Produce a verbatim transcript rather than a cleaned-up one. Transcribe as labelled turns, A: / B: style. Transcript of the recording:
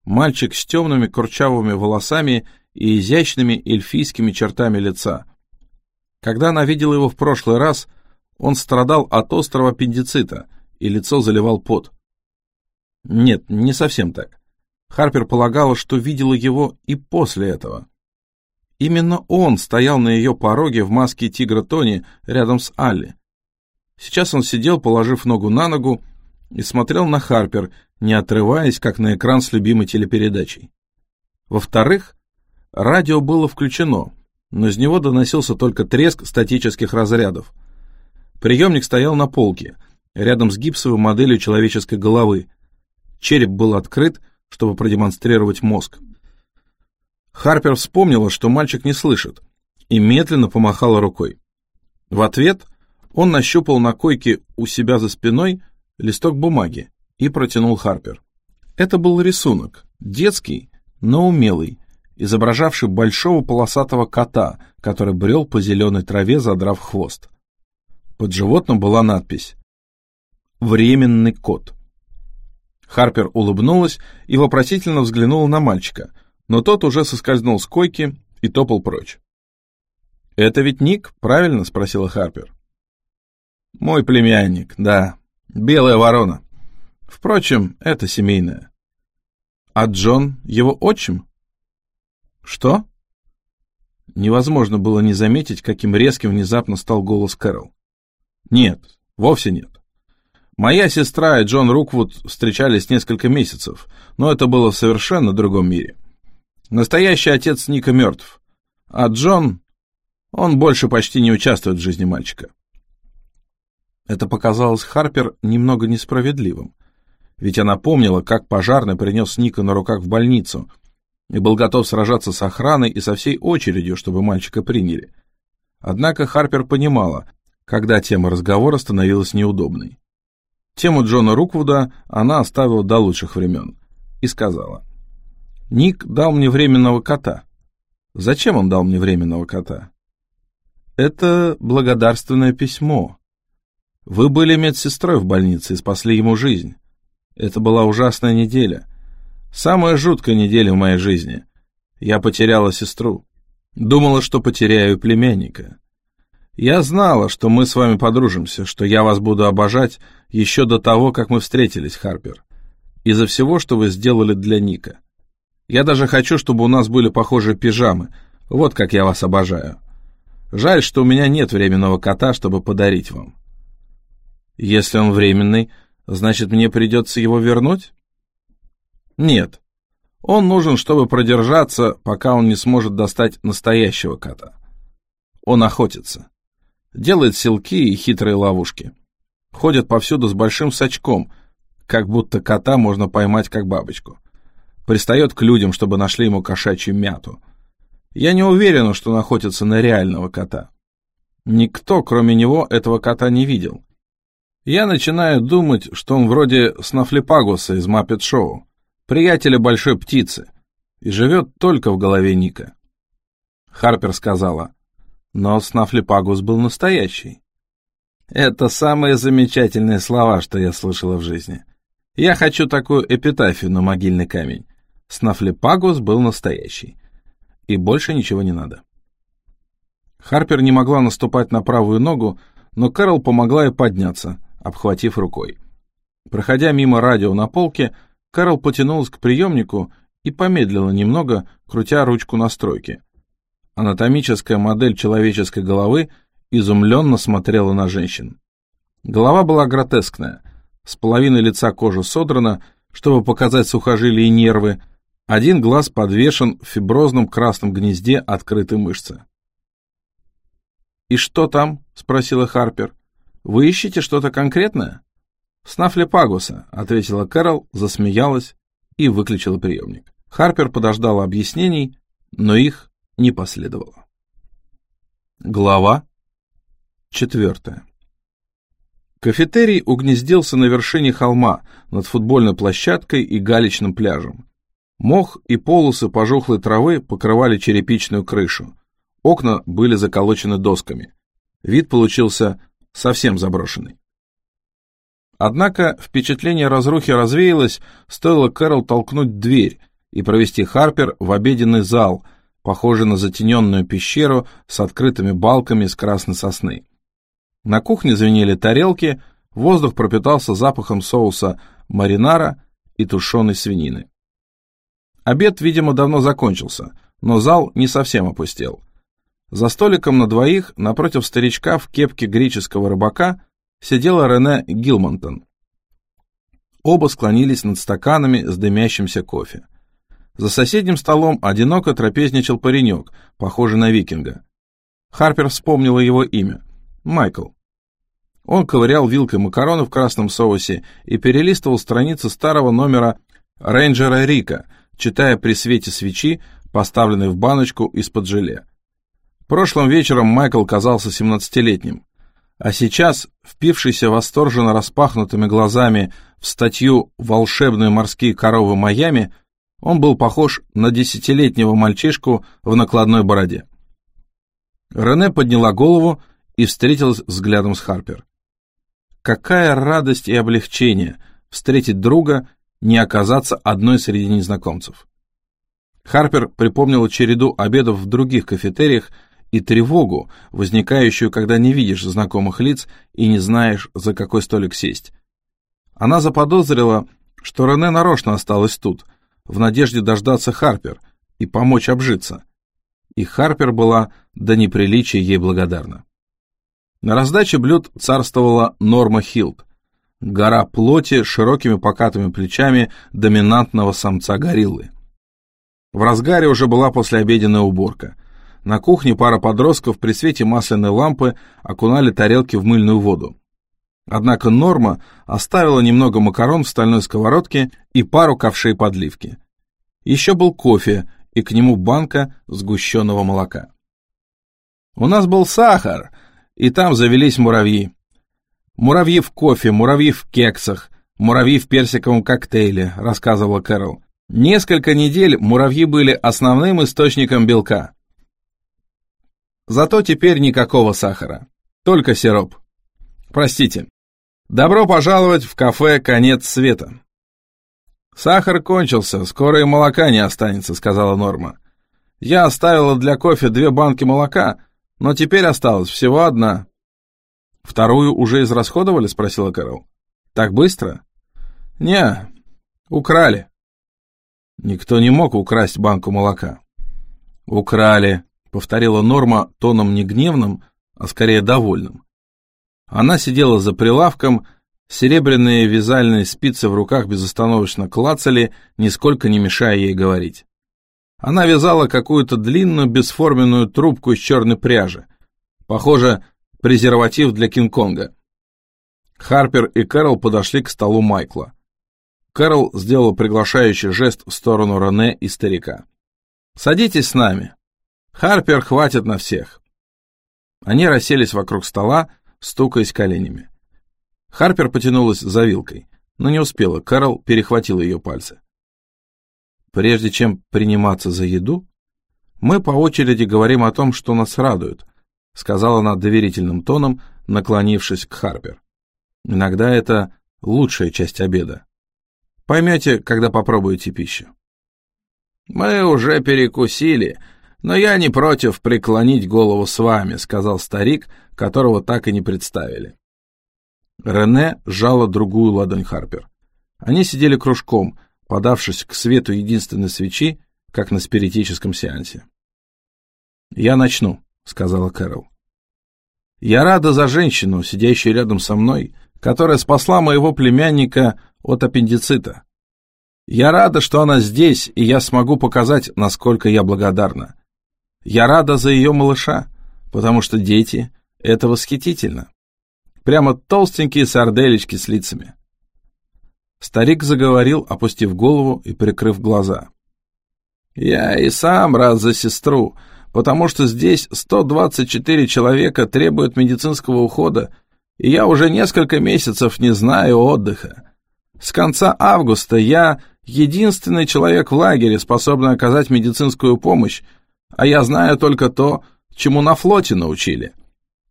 A: Мальчик с темными курчавыми волосами и изящными эльфийскими чертами лица. Когда она видела его в прошлый раз, он страдал от острого аппендицита, и лицо заливал пот. Нет, не совсем так. Харпер полагала, что видела его и после этого. Именно он стоял на ее пороге в маске тигра Тони рядом с Алли. Сейчас он сидел, положив ногу на ногу, и смотрел на Харпер, не отрываясь, как на экран с любимой телепередачей. Во-вторых, радио было включено, но из него доносился только треск статических разрядов. Приемник стоял на полке, рядом с гипсовой моделью человеческой головы. Череп был открыт, чтобы продемонстрировать мозг. Харпер вспомнила, что мальчик не слышит, и медленно помахала рукой. В ответ он нащупал на койке у себя за спиной листок бумаги и протянул Харпер. Это был рисунок, детский, но умелый, изображавший большого полосатого кота, который брел по зеленой траве, задрав хвост. Под животным была надпись «Временный кот». Харпер улыбнулась и вопросительно взглянула на мальчика, но тот уже соскользнул с койки и топал прочь. «Это ведь Ник, правильно?» — спросила Харпер. «Мой племянник, да. Белая ворона. Впрочем, это семейное». «А Джон его отчим?» «Что?» Невозможно было не заметить, каким резким внезапно стал голос Кэрол. «Нет, вовсе нет. Моя сестра и Джон Руквуд встречались несколько месяцев, но это было в совершенно другом мире. Настоящий отец Ника мертв, а Джон, он больше почти не участвует в жизни мальчика». Это показалось Харпер немного несправедливым, ведь она помнила, как пожарный принес Ника на руках в больницу и был готов сражаться с охраной и со всей очередью, чтобы мальчика приняли. Однако Харпер понимала, когда тема разговора становилась неудобной. Тему Джона Руквуда она оставила до лучших времен и сказала: «Ник дал мне временного кота». «Зачем он дал мне временного кота?» «Это благодарственное письмо. Вы были медсестрой в больнице и спасли ему жизнь. Это была ужасная неделя. Самая жуткая неделя в моей жизни. Я потеряла сестру. Думала, что потеряю племянника. Я знала, что мы с вами подружимся, что я вас буду обожать еще до того, как мы встретились, Харпер. Из-за всего, что вы сделали для Ника. Я даже хочу, чтобы у нас были похожие пижамы. Вот как я вас обожаю. Жаль, что у меня нет временного кота, чтобы подарить вам». «Если он временный, значит, мне придется его вернуть?» «Нет. Он нужен, чтобы продержаться, пока он не сможет достать настоящего кота. Он охотится. Делает селки и хитрые ловушки. Ходит повсюду с большим сачком, как будто кота можно поймать как бабочку. Пристает к людям, чтобы нашли ему кошачью мяту. Я не уверен, что он охотится на реального кота. Никто, кроме него, этого кота не видел. Я начинаю думать, что он вроде Снафлипагуса из Маппет Шоу, приятеля большой птицы, и живет только в голове Ника». Харпер сказала: «Но Снафлипагус был настоящий». «Это самые замечательные слова, что я слышала в жизни. Я хочу такую эпитафию на могильный камень. Снафлипагус был настоящий. И больше ничего не надо». Харпер не могла наступать на правую ногу, но Кэрол помогла ей подняться, обхватив рукой. Проходя мимо радио на полке, Кэрол потянулась к приемнику и помедлила немного, крутя ручку настройки. Анатомическая модель человеческой головы изумленно смотрела на женщин. Голова была гротескная, с половины лица кожа содрана, чтобы показать сухожилия и нервы, один глаз подвешен в фиброзном красном гнезде открытой мышцы. «И что там?» — спросила Харпер. «Вы ищете что-то конкретное?» «Снафлипагуса», — ответила Кэрол, засмеялась и выключила приемник. Харпер подождала объяснений, но их не последовало. Глава четвертая. Кафетерий угнездился на вершине холма над футбольной площадкой и галечным пляжем. Мох и полосы пожухлой травы покрывали черепичную крышу. Окна были заколочены досками. Вид получился совсем заброшенный. Однако впечатление разрухи развеялось, стоило Кэрол толкнуть дверь, и провести Харпер в обеденный зал, похожий на затененную пещеру с открытыми балками из красной сосны. На кухне звенели тарелки, воздух пропитался запахом соуса маринара и тушеной свинины. Обед, видимо, давно закончился, но зал не совсем опустел. За столиком на двоих, напротив старичка в кепке греческого рыбака, сидела Рене Гилмонтон. Оба склонились над стаканами с дымящимся кофе. За соседним столом одиноко трапезничал паренек, похожий на викинга. Харпер вспомнила его имя — Майкл. Он ковырял вилкой макароны в красном соусе и перелистывал страницы старого номера «Рейнджера Рика», читая при свете свечи, поставленной в баночку из-под желе. Прошлым вечером Майкл казался семнадцатилетним, а сейчас, впившийся восторженно распахнутыми глазами в статью «Волшебные морские коровы Майами», он был похож на десятилетнего мальчишку в накладной бороде. Рене подняла голову и встретилась взглядом с Харпер. Какая радость и облегчение встретить друга, не оказаться одной среди незнакомцев. Харпер припомнила череду обедов в других кафетериях и тревогу, возникающую, когда не видишь знакомых лиц и не знаешь, за какой столик сесть. Она заподозрила, что Рене нарочно осталась тут, в надежде дождаться Харпер и помочь обжиться. И Харпер была до неприличия ей благодарна. На раздаче блюд царствовала Норма Хилд, гора плоти с широкими покатыми плечами доминантного самца-гориллы. В разгаре уже была послеобеденная уборка. На кухне пара подростков при свете масляной лампы окунали тарелки в мыльную воду. Однако Норма оставила немного макарон в стальной сковородке и пару ковшей подливки. Еще был кофе и к нему банка сгущенного молока. «У нас был сахар, и там завелись муравьи. Муравьи в кофе, муравьи в кексах, муравьи в персиковом коктейле», — рассказывала Кэрол. «Несколько недель муравьи были основным источником белка. Зато теперь никакого сахара, только сироп. Простите. Добро пожаловать в кафе «Конец света». «Сахар кончился, скоро и молока не останется», — сказала Норма. «Я оставила для кофе две банки молока, но теперь осталась всего одна». «Вторую уже израсходовали?» — спросила Кэрол. «Так быстро?» «Не, украли». «Никто не мог украсть банку молока». «Украли», — повторила Норма тоном не гневным, а скорее довольным. Она сидела за прилавком, серебряные вязальные спицы в руках безостановочно клацали, нисколько не мешая ей говорить. Она вязала какую-то длинную бесформенную трубку из черной пряжи. Похоже, презерватив для Кинг-Конга. Харпер и Кэрол подошли к столу Майкла. Кэрол сделала приглашающий жест в сторону Рене и старика. «Садитесь с нами. Харпер хватит на всех». Они расселись вокруг стола, стукаясь коленями. Харпер потянулась за вилкой, но не успела, Кэрол перехватила ее пальцы. «Прежде чем приниматься за еду, мы по очереди говорим о том, что нас радует», — сказала она доверительным тоном, наклонившись к Харпер. «Иногда это лучшая часть обеда. Поймете, когда попробуете пищу». «Мы уже перекусили, но я не против преклонить голову с вами», — сказал старик, которого так и не представили. Рене сжала другую ладонь Харпер. Они сидели кружком, подавшись к свету единственной свечи, как на спиритическом сеансе. «Я начну», — сказала Кэрол. «Я рада за женщину, сидящую рядом со мной, которая спасла моего племянника от аппендицита. Я рада, что она здесь, и я смогу показать, насколько я благодарна. Я рада за ее малыша, потому что дети — это восхитительно. Прямо толстенькие сарделечки с лицами». Старик заговорил, опустив голову и прикрыв глаза. «Я и сам рад за сестру, потому что здесь сто двадцать четыре человека требуют медицинского ухода, и я уже несколько месяцев не знаю отдыха. С конца августа я единственный человек в лагере, способный оказать медицинскую помощь, а я знаю только то, чему на флоте научили.